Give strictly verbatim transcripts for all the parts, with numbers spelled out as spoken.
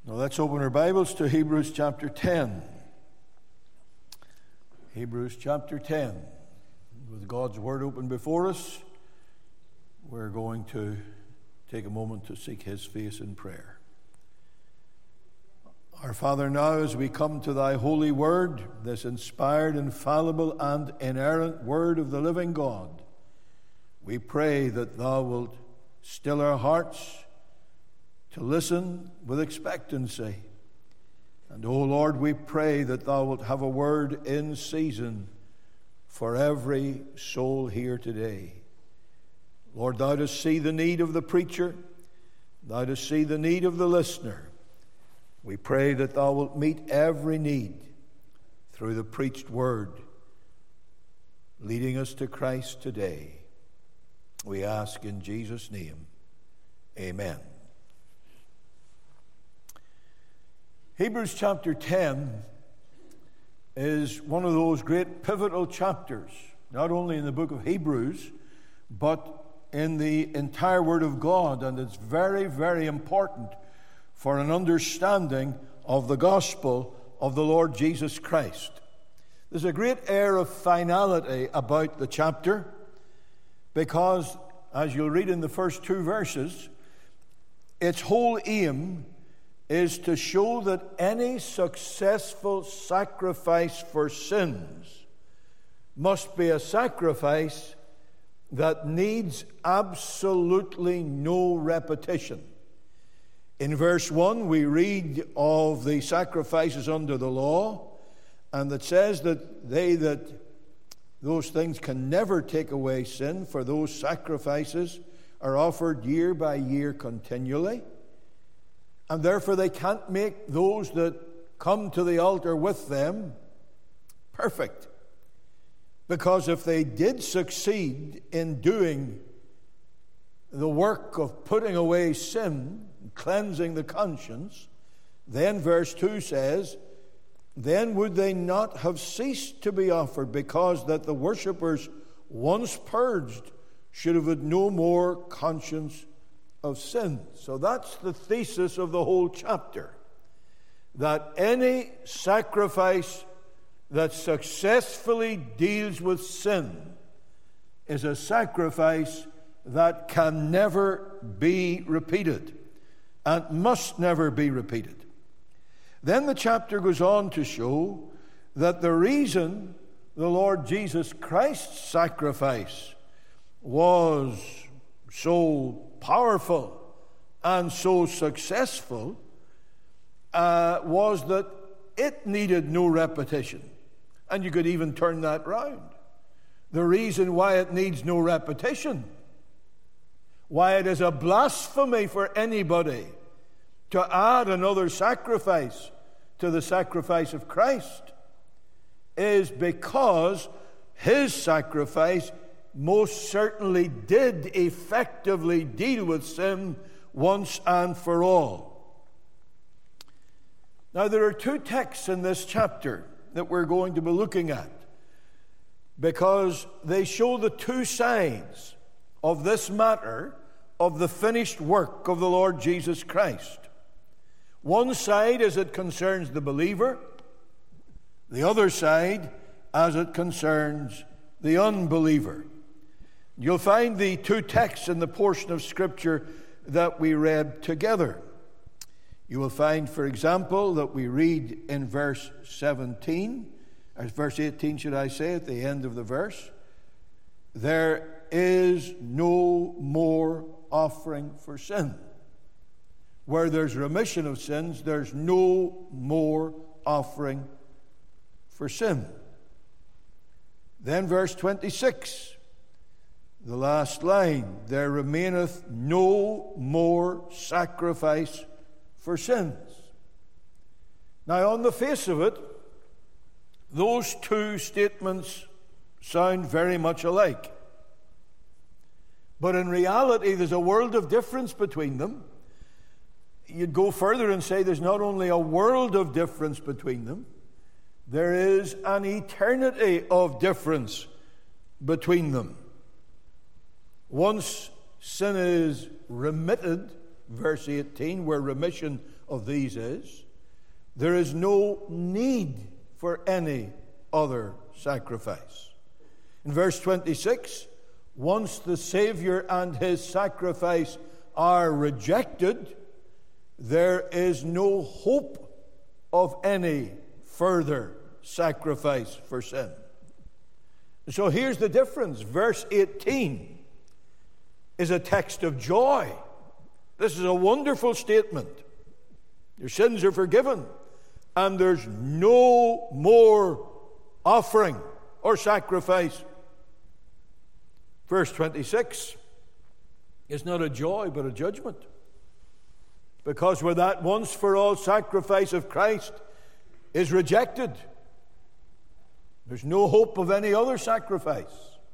Now let's open our Bibles to Hebrews chapter ten. Hebrews chapter ten. With God's Word open before us, we're going to take a moment to seek His face in prayer. Our Father, now as we come to Thy holy Word, this inspired, infallible, and inerrant Word of the living God, we pray that Thou wilt still our hearts to listen with expectancy. And, O Lord, we pray that Thou wilt have a word in season for every soul here today. Lord, Thou dost see the need of the preacher. Thou dost see the need of the listener. We pray that Thou wilt meet every need through the preached word, leading us to Christ today. We ask in Jesus' name. Amen. Hebrews chapter ten is one of those great pivotal chapters, not only in the book of Hebrews, but in the entire Word of God, and it's very, very important for an understanding of the gospel of the Lord Jesus Christ. There's a great air of finality about the chapter because, as you'll read in the first two verses, its whole aim is to show that any successful sacrifice for sins must be a sacrifice that needs absolutely no repetition. In verse one, we read of the sacrifices under the law, and it says that they that those things can never take away sin, for those sacrifices are offered year by year continually. And therefore they can't make those that come to the altar with them perfect. Because if they did succeed in doing the work of putting away sin, cleansing the conscience, then verse two says, then would they not have ceased to be offered, because that the worshippers once purged should have had no more conscience of sin. So that's the thesis of the whole chapter, that any sacrifice that successfully deals with sin is a sacrifice that can never be repeated and must never be repeated. Then the chapter goes on to show that the reason the Lord Jesus Christ's sacrifice was so powerful and so successful uh, was that it needed no repetition. And you could even turn that round. The reason why it needs no repetition, why it is a blasphemy for anybody to add another sacrifice to the sacrifice of Christ, is because His sacrifice most certainly did effectively deal with sin once and for all. Now, there are two texts in this chapter that we're going to be looking at, because they show the two sides of this matter of the finished work of the Lord Jesus Christ. One side as it concerns the believer, the other side as it concerns the unbeliever. You'll find the two texts in the portion of Scripture that we read together. You will find, for example, that we read in verse seventeen, or verse eighteen, should I say, at the end of the verse, there is no more offering for sin. Where there's remission of sins, there's no more offering for sin. Then verse twenty-six, the last line, there remaineth no more sacrifice for sins. Now, on the face of it, those two statements sound very much alike. But in reality, there's a world of difference between them. You'd go further and say there's not only a world of difference between them, there is an eternity of difference between them. Once sin is remitted verse eighteen, where remission of these is, there is no need for any other sacrifice. In verse twenty-six, once the Savior and his sacrifice are rejected, there is no hope of any further sacrifice for sin. So here's the difference. Verse eighteen is a text of joy. This is a wonderful statement. Your sins are forgiven, and there's no more offering or sacrifice. Verse twenty-six is not a joy but a judgment. Because where that once for all sacrifice of Christ is rejected, there's no hope of any other sacrifice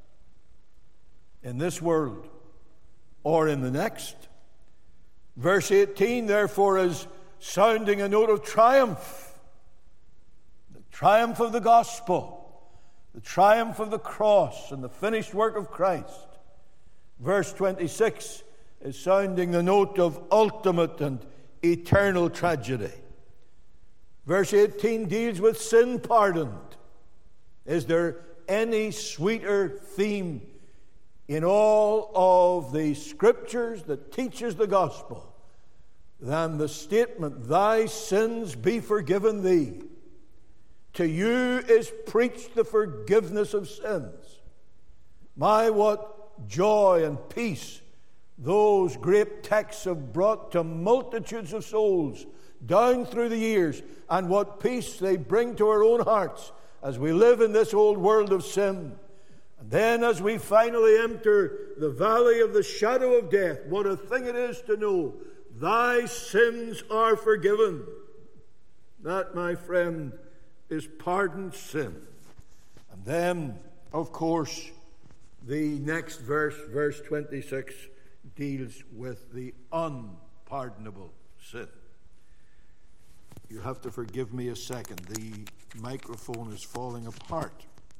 in this world or in the next. Verse eighteen, therefore, is sounding a note of triumph. The triumph of the gospel. The triumph of the cross and the finished work of Christ. Verse twenty-six is sounding the note of ultimate and eternal tragedy. Verse eighteen deals with sin pardoned. Is there any sweeter theme in all of the scriptures that teaches the gospel than the statement, thy sins be forgiven thee? To you is preached the forgiveness of sins. My, what joy and peace those great texts have brought to multitudes of souls down through the years, and what peace they bring to our own hearts as we live in this old world of sin. And then as we finally enter the valley of the shadow of death, what a thing it is to know, thy sins are forgiven. That, my friend, is pardoned sin. And then, of course, the next verse, verse twenty-six, deals with the unpardonable sin. You have to forgive me a second. The microphone is falling apart.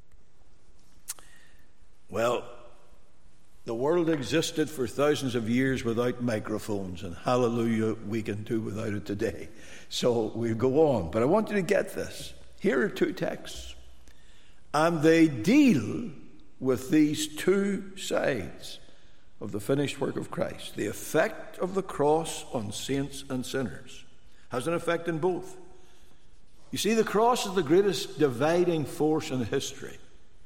Well, the world existed for thousands of years without microphones, and hallelujah, we can do without it today. So we go on. But I want you to get this. Here are two texts, and they deal with these two sides of the finished work of Christ. The effect of the cross on saints and sinners has an effect in both. You see, the cross is the greatest dividing force in history.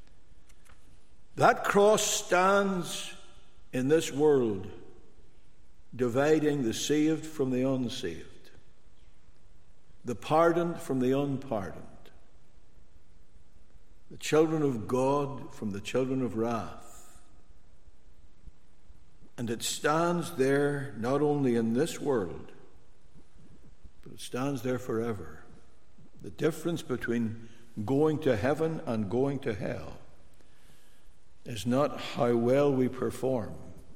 That cross stands in this world dividing the saved from the unsaved, the pardoned from the unpardoned, the children of God from the children of wrath. And it stands there not only in this world, but it stands there forever. The difference between going to heaven and going to hell is not how well we perform,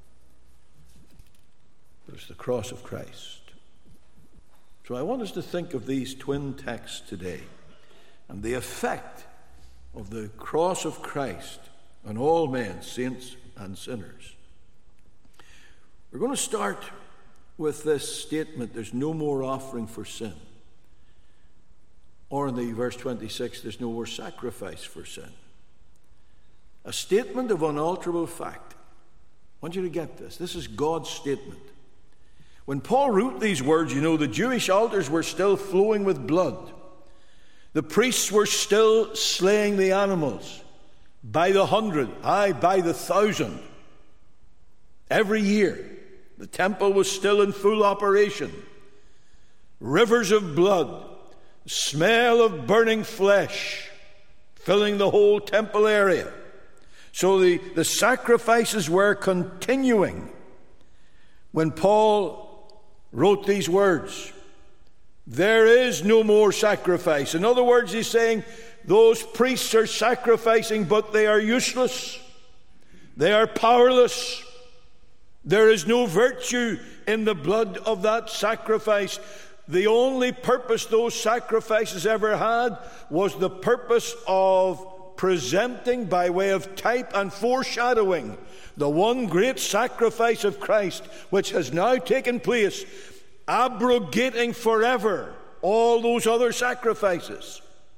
but it's the cross of Christ. So I want us to think of these twin texts today and the effect of the cross of Christ on all men, saints and sinners. We're going to start with this statement, there's no more offering for sin. Or in the verse twenty-six, there's no more sacrifice for sin. A statement of unalterable fact. I want you to get this. This is God's statement. When Paul wrote these words, you know, the Jewish altars were still flowing with blood. The priests were still slaying the animals by the hundred, aye, by the thousand. Every year, the temple was still in full operation. Rivers of blood, smell of burning flesh, filling the whole temple area. So the, the sacrifices were continuing when Paul wrote these words. There is no more sacrifice. In other words, he's saying those priests are sacrificing, but they are useless. They are powerless. There is no virtue in the blood of that sacrifice. The only purpose those sacrifices ever had was the purpose of presenting by way of type and foreshadowing the one great sacrifice of Christ, which has now taken place, abrogating forever all those other sacrifices.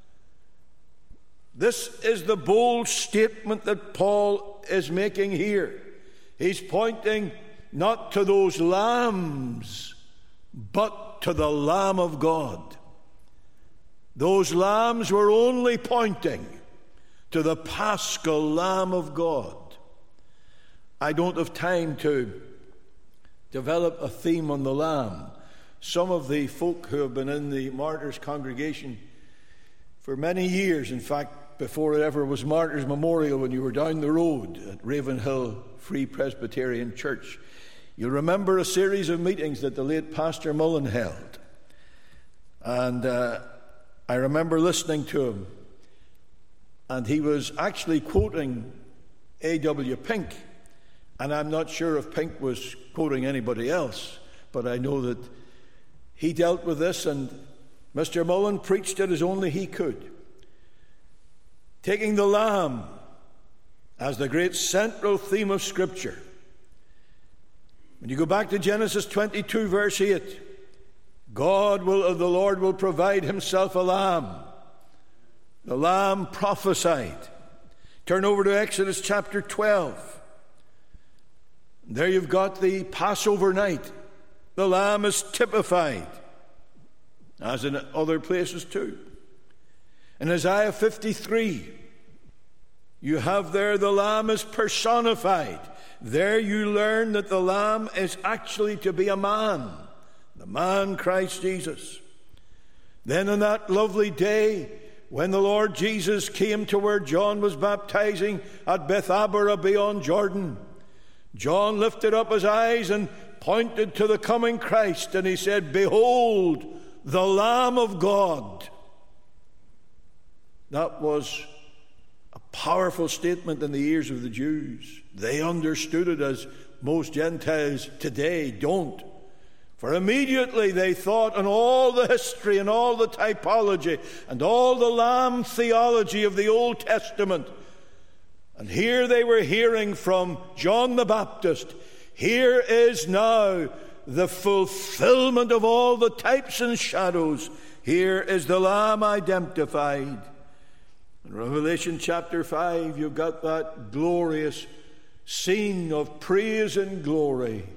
This is the bold statement that Paul is making here. He's pointing not to those lambs, but to the Lamb of God. Those lambs were only pointing to the Paschal Lamb of God. I don't have time to develop a theme on the Lamb. Some of the folk who have been in the Martyrs congregation for many years, in fact, before it ever was Martyrs Memorial, when you were down the road at Ravenhill Free Presbyterian Church, you remember a series of meetings that the late Pastor Mullen held. And uh, I remember listening to him, and he was actually quoting A W Pink. And I'm not sure if Pink was quoting anybody else, but I know that he dealt with this, and Mister Mullen preached it as only he could, taking the Lamb as the great central theme of Scripture. When you go back to Genesis twenty-two, verse eight, God will, the Lord will provide himself a lamb. The Lamb prophesied. Turn over to Exodus chapter twelve. There you've got the Passover night. The Lamb is typified, as in other places too. In Isaiah fifty-three, you have there the Lamb is personified. There you learn that the Lamb is actually to be a man, the man Christ Jesus. Then on that lovely day, when the Lord Jesus came to where John was baptizing at Bethabara beyond Jordan, John lifted up his eyes and pointed to the coming Christ, and he said, "Behold, the Lamb of God." That was a powerful statement in the ears of the Jews. They understood it as most Gentiles today don't. For immediately they thought on all the history and all the typology and all the lamb theology of the Old Testament. And here they were hearing from John the Baptist, here is now the fulfillment of all the types and shadows. Here is the Lamb identified. In Revelation chapter five, you've got that glorious scene of praise and glory.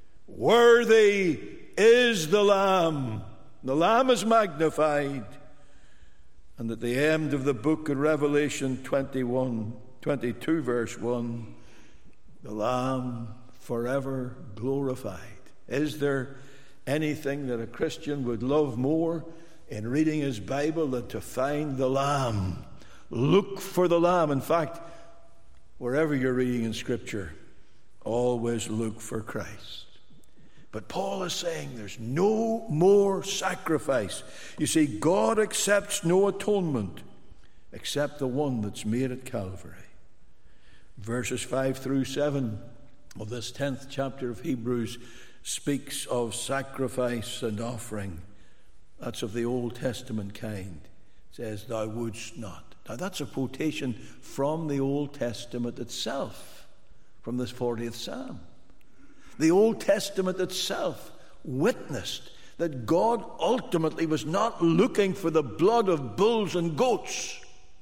Worthy is the Lamb. The Lamb is magnified. And at the end of the book of Revelation twenty-one, twenty-two, verse one, the Lamb forever glorified. Is there anything that a Christian would love more in reading his Bible than to find the Lamb? Look for the Lamb. In fact, wherever you're reading in Scripture, always look for Christ. But Paul is saying there's no more sacrifice. You see, God accepts no atonement except the one that's made at Calvary. Verses five through seven of this tenth chapter of Hebrews speaks of sacrifice and offering. That's of the Old Testament kind. It says, "Thou wouldst not." Now that's a quotation from the Old Testament itself, from this fortieth Psalm. The Old Testament itself witnessed that God ultimately was not looking for the blood of bulls and goats.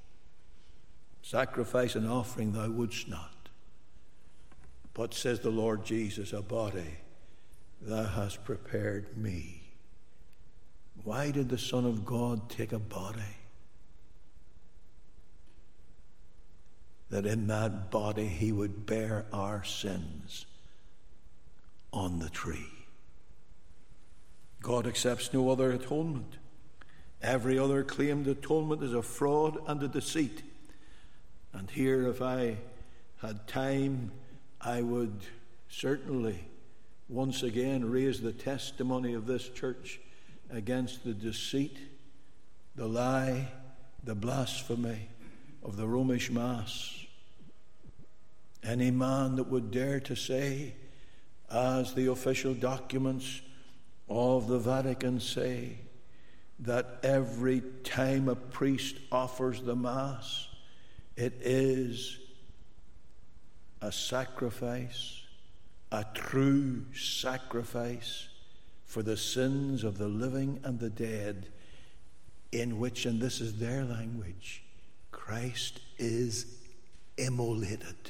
Sacrifice and offering thou wouldst not. But, says the Lord Jesus, a body thou hast prepared me. Why did the Son of God take a body? That in that body he would bear our sins on the tree. God accepts no other atonement. Every other claimed atonement is a fraud and a deceit. And here, if I had time, I would certainly once again raise the testimony of this church against the deceit, the lie, the blasphemy of the Romish Mass. Any man that would dare to say, as the official documents of the Vatican say, that every time a priest offers the Mass, It is a sacrifice, a true sacrifice for the sins of the living and the dead, in which, and this is their language, Christ is immolated.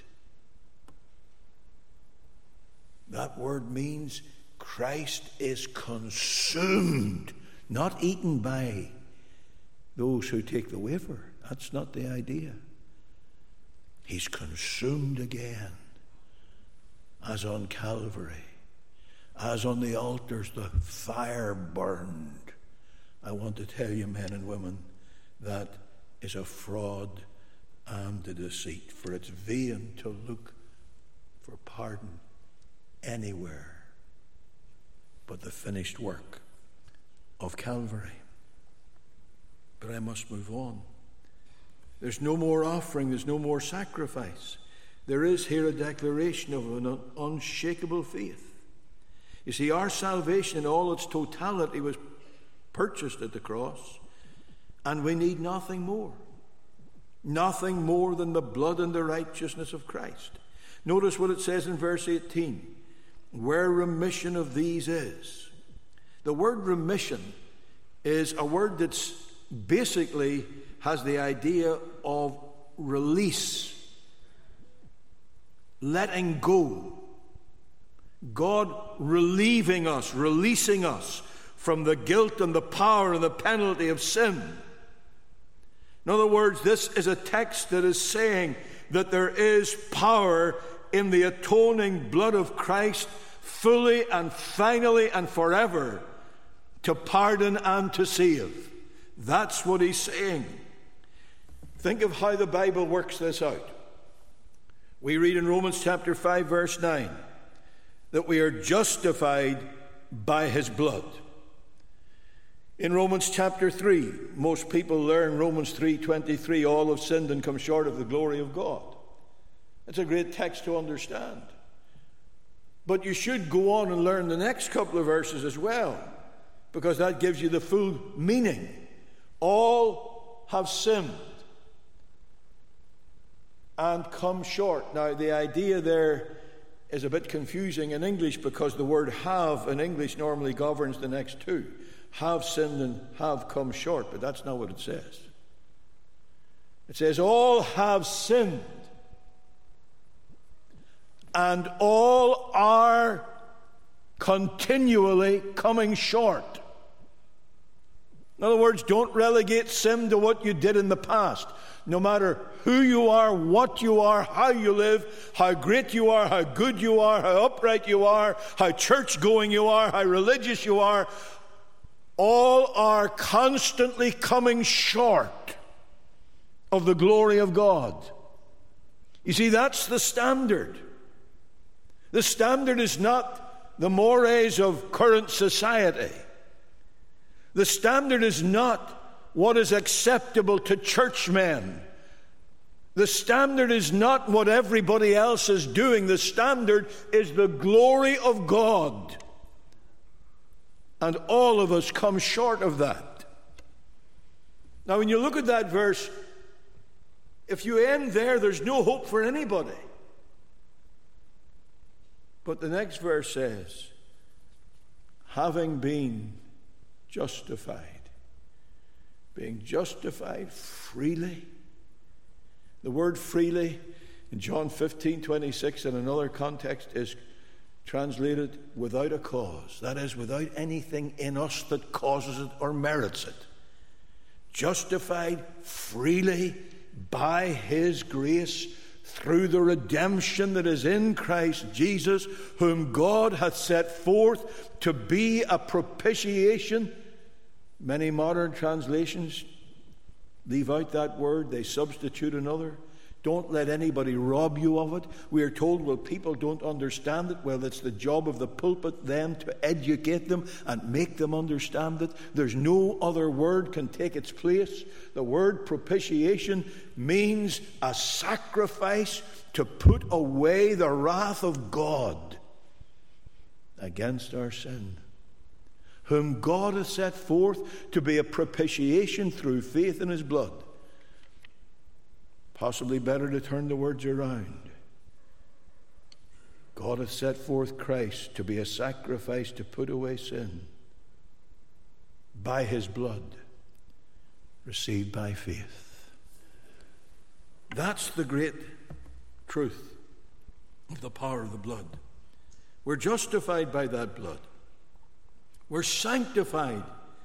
That word means Christ is consumed, not eaten by those who take the wafer. That's not the idea. He's consumed again, as on Calvary, as on the altars the fire burned. I want to tell you, men and women, that is a fraud and a deceit, for it's vain to look for pardon anywhere but the finished work of Calvary. But I must move on. There's no more offering, there's no more sacrifice. There is here a declaration of an unshakable faith. You see, our salvation in all its totality was purchased at the cross, and we need nothing more. Nothing more than the blood and the righteousness of Christ. Notice what it says in verse eighteen. Where remission of these is. The word remission is a word that's basically has the idea of release, letting go. God relieving us, releasing us from the guilt and the power and the penalty of sin. In other words, this is a text that is saying that there is power in the atoning blood of Christ, fully and finally and forever, to pardon and to save. That's what he's saying. Think of how the Bible works this out. We read in Romans chapter five, verse nine, that we are justified by his blood. In Romans chapter three, most people learn Romans three twenty-three, all have sinned and come short of the glory of God. It's a great text to understand. But you should go on and learn the next couple of verses as well, because that gives you the full meaning. All have sinned and come short. Now, the idea there is a bit confusing in English, because the word have in English normally governs the next two. Have sinned and have come short, but that's not what it says. It says all have sinned and all are continually coming short. In other words, don't relegate sin to what you did in the past. No matter who you are, what you are, how you live, how great you are, how good you are, how upright you are, how church-going you are, how religious you are, all are constantly coming short of the glory of God. You see, that's the standard. The standard is not the mores of current society. The standard is not what is acceptable to churchmen. The standard is not what everybody else is doing. The standard is the glory of God. And all of us come short of that. Now, when you look at that verse, if you end there, there's no hope for anybody. But the next verse says, having been justified, being justified freely. The word freely in John fifteen twenty-six in another context is translated without a cause. That is, without anything in us that causes it or merits it. Justified freely by his grace through the redemption that is in Christ Jesus, whom God hath set forth to be a propitiation. Many modern translations leave out that word. They substitute another. Don't let anybody rob you of it. We are told, well, people don't understand it. Well, it's the job of the pulpit then to educate them and make them understand it. There's no other word can take its place. The word propitiation means a sacrifice to put away the wrath of God against our sin, whom God has set forth to be a propitiation through faith in his blood. Possibly better to turn the words around. God hath set forth Christ to be a sacrifice to put away sin by his blood, received by faith. That's the great truth of the power of the blood. We're justified by that blood. We're sanctified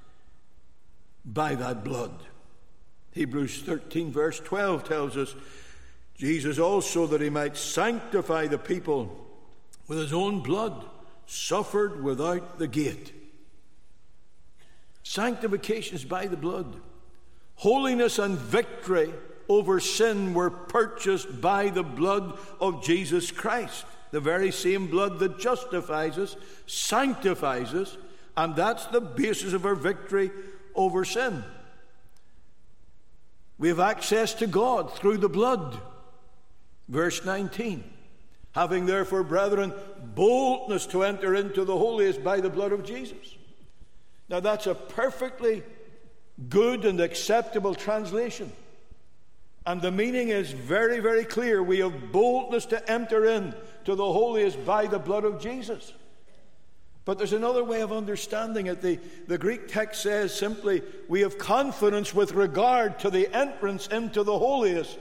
by that blood. Hebrews thirteen verse twelve tells us, Jesus also, that he might sanctify the people with his own blood, suffered without the gate. Sanctification is by the blood. Holiness and victory over sin were purchased by the blood of Jesus Christ. The very same blood that justifies us, sanctifies us, and that's the basis of our victory over sin. We have access to God through the blood. Verse nineteen. Having therefore, brethren, boldness to enter into the holiest by the blood of Jesus. Now that's a perfectly good and acceptable translation. And the meaning is very, very clear. We have boldness to enter in to the holiest by the blood of Jesus. But there's another way of understanding it. The, the Greek text says simply, we have confidence with regard to the entrance into the holiest.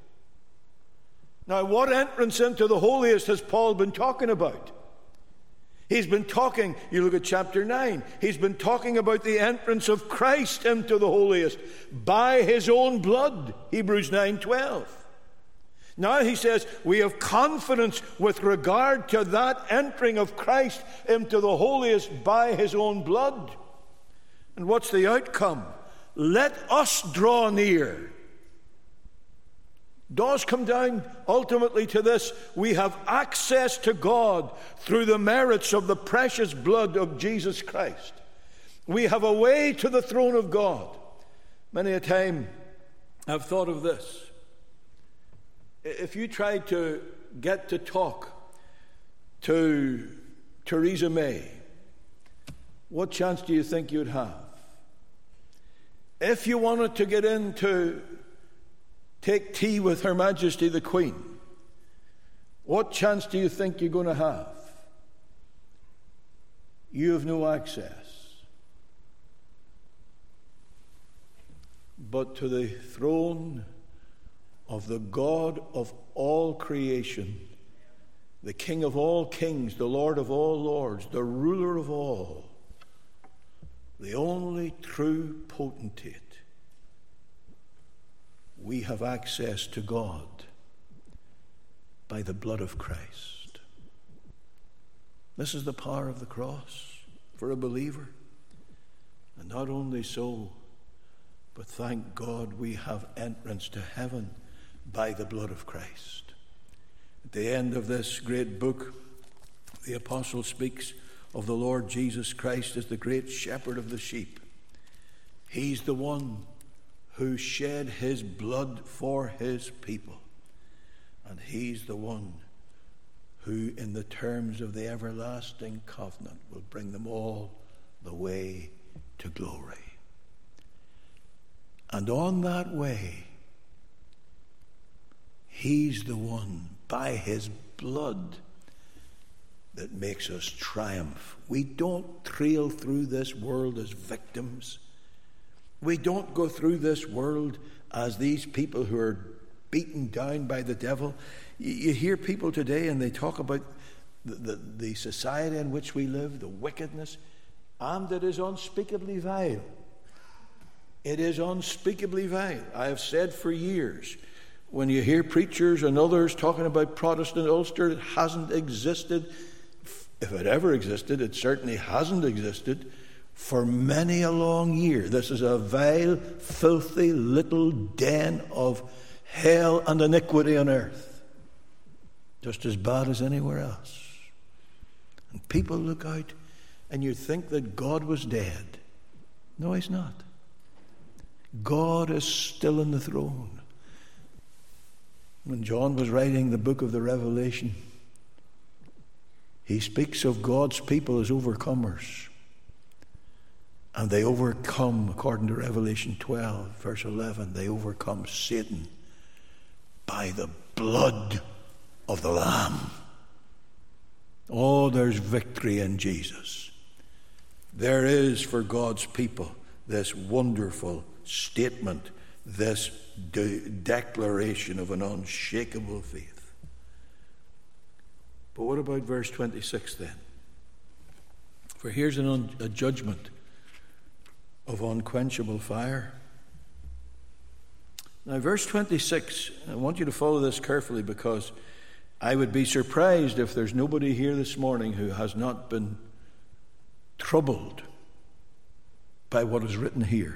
Now, what entrance into the holiest has Paul been talking about? He's been talking, you look at chapter nine, he's been talking about the entrance of Christ into the holiest by his own blood, Hebrews nine twelve. Now he says, we have confidence with regard to that entering of Christ into the holiest by his own blood. And what's the outcome? Let us draw near. Does come down ultimately to this: we have access to God through the merits of the precious blood of Jesus Christ. We have a way to the throne of God. Many a time I've thought of this. If you tried to get to talk to Theresa May, what chance do you think you'd have? If you wanted to get in to take tea with Her Majesty the Queen, what chance do you think you're going to have? You have no access. But to the throne of the God of all creation, the King of all kings, the Lord of all lords, the ruler of all, the only true potentate, we have access to God by the blood of Christ. This is the power of the cross for a believer. And not only so, but thank God we have entrance to heaven by the blood of Christ. At the end of this great book, the apostle speaks of the Lord Jesus Christ as the great shepherd of the sheep. He's the one who shed his blood for his people. And he's the one who, in the terms of the everlasting covenant, will bring them all the way to glory. And on that way, he's the one, by his blood, that makes us triumph. We don't trail through this world as victims. We don't go through this world as these people who are beaten down by the devil. You hear people today and they talk about the, the, the society in which we live, the wickedness, and it is unspeakably vile. It is unspeakably vile. I have said for years, when you hear preachers and others talking about Protestant Ulster, it hasn't existed. If it ever existed, it certainly hasn't existed for many a long year. This is a vile, filthy little den of hell and iniquity on earth, just as bad as anywhere else. And people look out and you think that God was dead. No, he's not. God is still on the throne. When John was writing the book of the Revelation, he speaks of God's people as overcomers. And they overcome, according to Revelation twelve, verse eleven, they overcome Satan by the blood of the Lamb. Oh, there's victory in Jesus. There is for God's people this wonderful statement, this de- declaration of an unshakable faith. But what about verse twenty-six then? For here's an un- a judgment of unquenchable fire. Now, verse twenty-six, I want you to follow this carefully, because I would be surprised if there's nobody here this morning who has not been troubled by what is written here.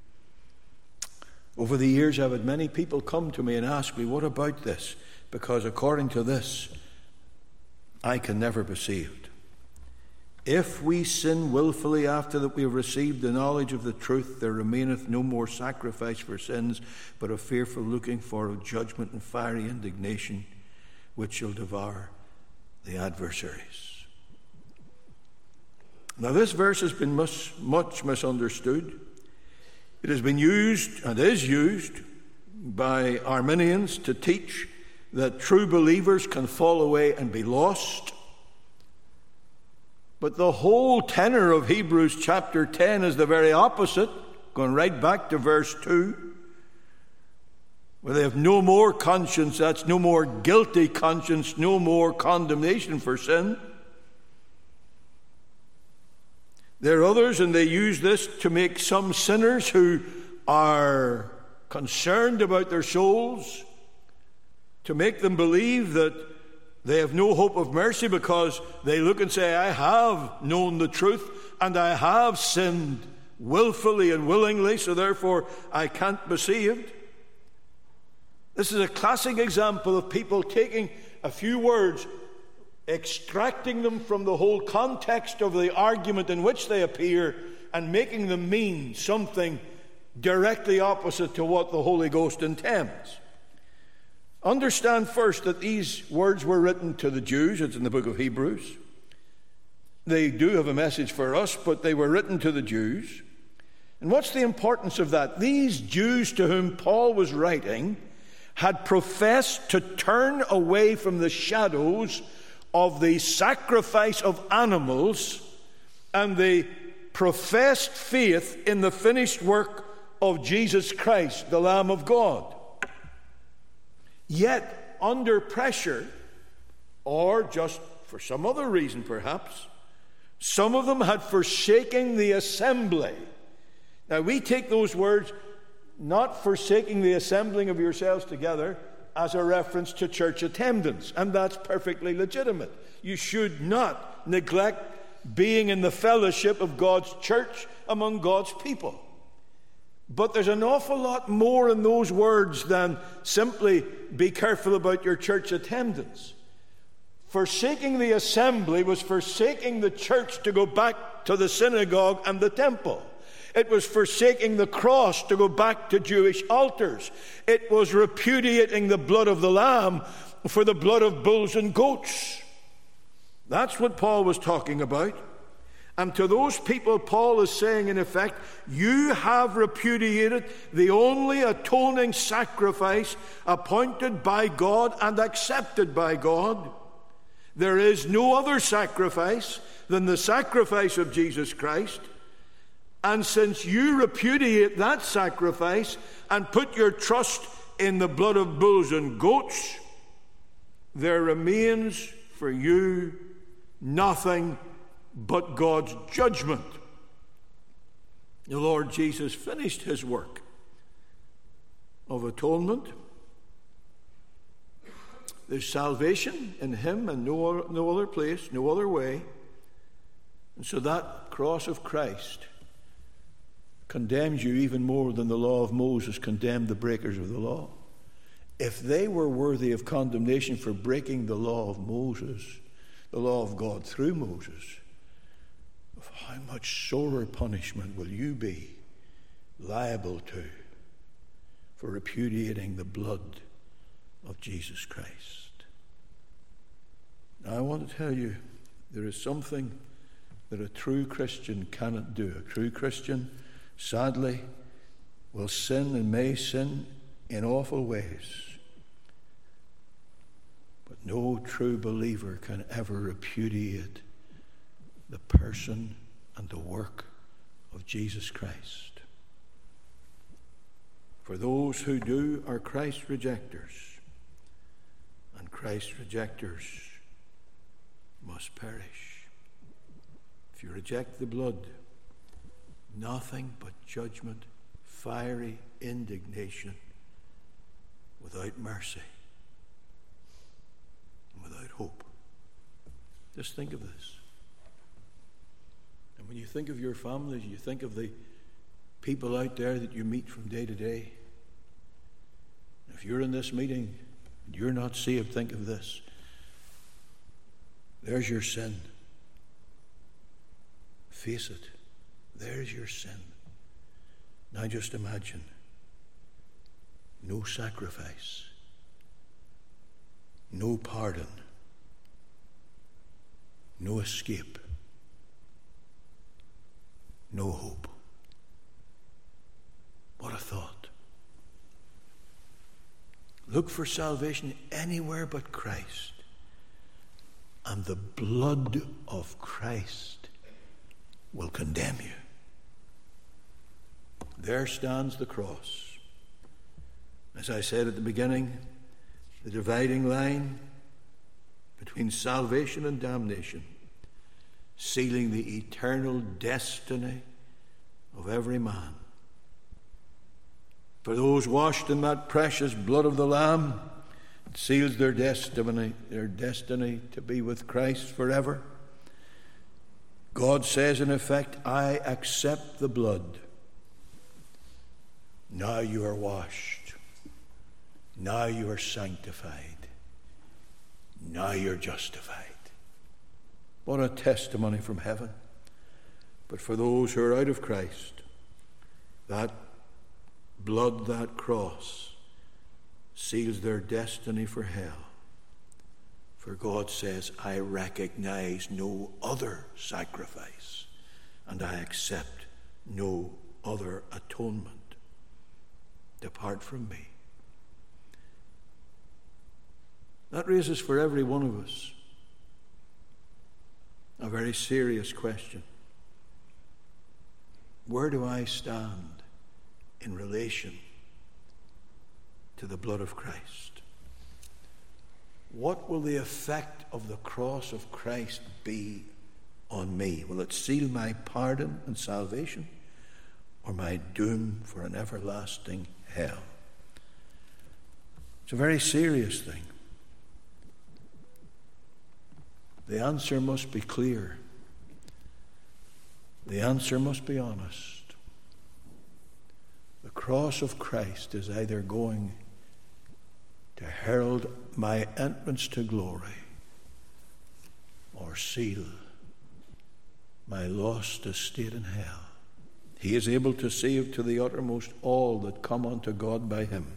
Over the years, I've had many people come to me and ask me, what about this? Because according to this, I can never be saved. If we sin willfully after that we have received the knowledge of the truth, there remaineth no more sacrifice for sins, but a fearful looking for of judgment and fiery indignation, which shall devour the adversaries. Now, this verse has been much, much misunderstood. It has been used and is used by Arminians to teach that true believers can fall away and be lost. But the whole tenor of Hebrews chapter ten is the very opposite, going right back to verse two, where they have no more conscience, that's no more guilty conscience, no more condemnation for sin. There are others, and they use this to make some sinners who are concerned about their souls, to make them believe that they have no hope of mercy, because they look and say, I have known the truth and I have sinned willfully and willingly, so therefore I can't be saved. This is a classic example of people taking a few words, extracting them from the whole context of the argument in which they appear, and making them mean something directly opposite to what the Holy Ghost intends. Understand first that these words were written to the Jews. It's in the book of Hebrews. They do have a message for us, but they were written to the Jews. And what's the importance of that? These Jews to whom Paul was writing had professed to turn away from the shadows of the sacrifice of animals and the professed faith in the finished work of Jesus Christ, the Lamb of God. Yet, under pressure, or just for some other reason perhaps, some of them had forsaken the assembly. Now, we take those words, not forsaking the assembling of yourselves together, as a reference to church attendance, and that's perfectly legitimate. You should not neglect being in the fellowship of God's church among God's people. But there's an awful lot more in those words than simply be careful about your church attendance. Forsaking the assembly was forsaking the church to go back to the synagogue and the temple. It was forsaking the cross to go back to Jewish altars. It was repudiating the blood of the Lamb for the blood of bulls and goats. That's what Paul was talking about. And to those people, Paul is saying, in effect, you have repudiated the only atoning sacrifice appointed by God and accepted by God. There is no other sacrifice than the sacrifice of Jesus Christ. And since you repudiate that sacrifice and put your trust in the blood of bulls and goats, there remains for you nothing but God's judgment. The Lord Jesus finished his work of atonement. There's salvation in him and no, no other place, no other way. And so that cross of Christ condemns you even more than the law of Moses condemned the breakers of the law. If they were worthy of condemnation for breaking the law of Moses, the law of God through Moses, how much sorer punishment will you be liable to for repudiating the blood of Jesus Christ? Now, I want to tell you, there is something that a true Christian cannot do. A true Christian, sadly, will sin and may sin in awful ways. No true believer can ever repudiate the person and the work of Jesus Christ. For those who do are Christ rejectors, and Christ rejectors must perish. If you reject the blood, nothing but judgment, fiery indignation, without mercy and without hope. Just think of this. And when you think of your families, you think of the people out there that you meet from day to day. If you're in this meeting and you're not saved, think of this. There's your sin. Face it. There's your sin. Now just imagine no sacrifice, no pardon, no escape, no hope. What a thought. Look for salvation anywhere but Christ, and the blood of Christ will condemn you. There stands the cross. As I said at the beginning, the dividing line between salvation and damnation, sealing the eternal destiny of every man. For those washed in that precious blood of the Lamb, it seals their destiny, their destiny to be with Christ forever. God says, in effect, I accept the blood. Now you are washed. Now you are sanctified. Now you're justified. What a testimony from heaven. But for those who are out of Christ, that blood, that cross, seals their destiny for hell. For God says, I recognize no other sacrifice, and I accept no other atonement. Depart from me. That raises for every one of us a very serious question. Where do I stand in relation to the blood of Christ? What will the effect of the cross of Christ be on me? Will it seal my pardon and salvation, or my doom for an everlasting hell? It's a very serious thing. The answer must be clear. The answer must be honest. The cross of Christ is either going to herald my entrance to glory or seal my lost estate in hell. He is able to save to the uttermost all that come unto God by him.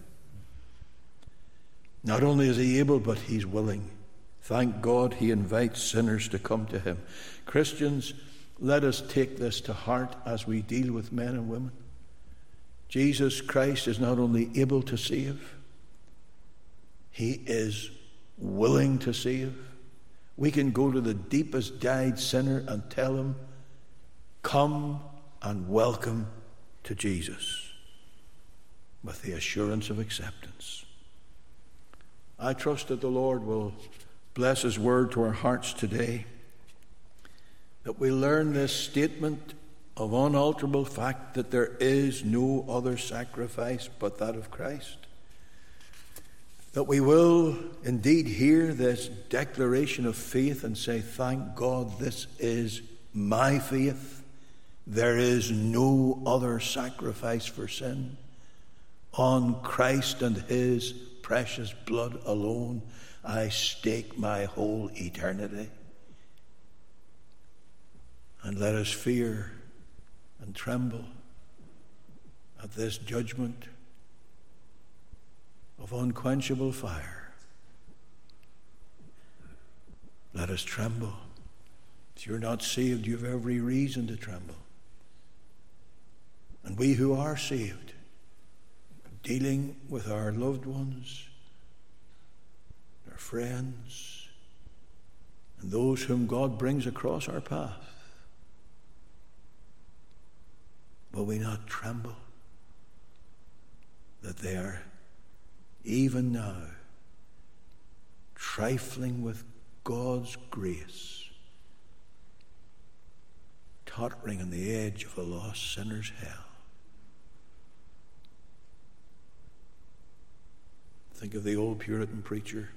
Not only is he able, but he's willing. Thank God he invites sinners to come to him. Christians, let us take this to heart as we deal with men and women. Jesus Christ is not only able to save, he is willing to save. We can go to the deepest dyed sinner and tell him, come and welcome to Jesus, with the assurance of acceptance. I trust that the Lord will bless his word to our hearts today, that we learn this statement of unalterable fact that there is no other sacrifice but that of Christ. That we will indeed hear this declaration of faith and say, thank God, this is my faith. There is no other sacrifice for sin. On Christ and his precious blood alone, I stake my whole eternity. And let us fear and tremble at this judgment of unquenchable fire. Let us tremble. If you're not saved, you have every reason to tremble. And we who are saved, dealing with our loved ones, our friends, and those whom God brings across our path. Will we not tremble that they are even now trifling with God's grace, tottering on the edge of a lost sinner's hell? Think of the old Puritan preacher.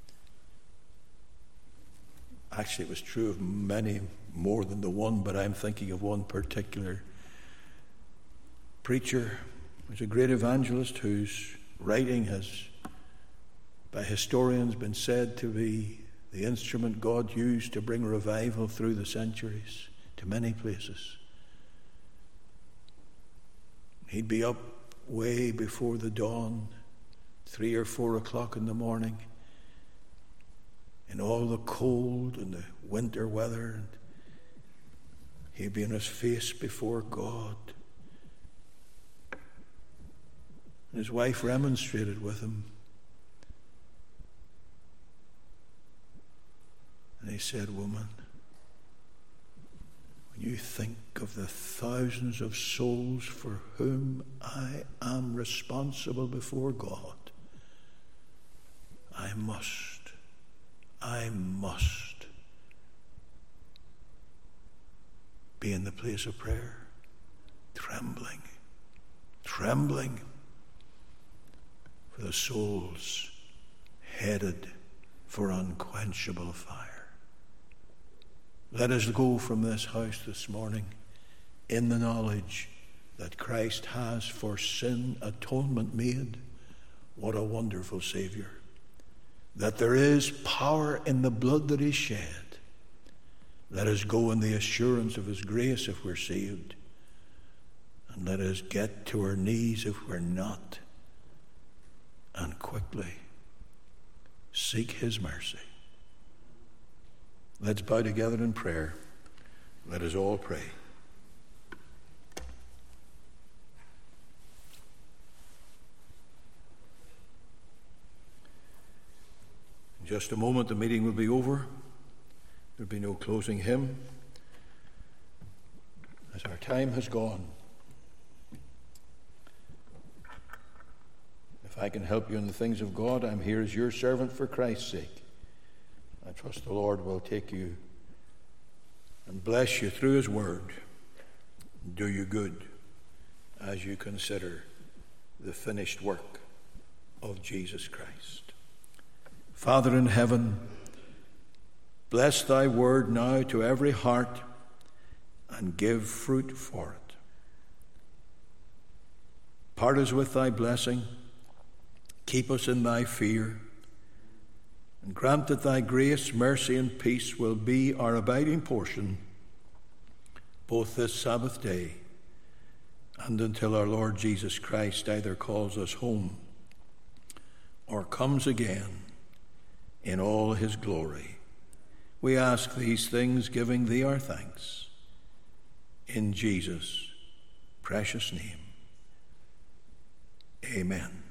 Actually, it was true of many more than the one, but I'm thinking of one particular preacher. He was a great evangelist whose writing has, by historians, been said to be the instrument God used to bring revival through the centuries to many places. He'd be up way before the dawn, three or four o'clock in the morning, in all the cold and the winter weather, and he'd be on his face before God. And his wife remonstrated with him. And he said, "Woman, when you think of the thousands of souls for whom I am responsible before God, I must, I must be in the place of prayer, trembling, trembling for the souls headed for unquenchable fire." Let us go from this house this morning in the knowledge that Christ has for sin atonement made. What a wonderful Savior. That there is power in the blood that He shed. Let us go in the assurance of His grace if we're saved. And let us get to our knees if we're not. And quickly seek His mercy. Let's bow together in prayer. Let us all pray. In just a moment, the meeting will be over. There'll be no closing hymn, as our time has gone. If I can help you in the things of God, I'm here as your servant for Christ's sake. I trust the Lord will take you and bless you through His word, and do you good as you consider the finished work of Jesus Christ. Father in heaven, bless thy word now to every heart and give fruit for it. Part us with thy blessing, keep us in thy fear, and grant that thy grace, mercy, and peace will be our abiding portion, both this Sabbath day and until our Lord Jesus Christ either calls us home or comes again in all His glory. We ask these things, giving thee our thanks, in Jesus' precious name. Amen.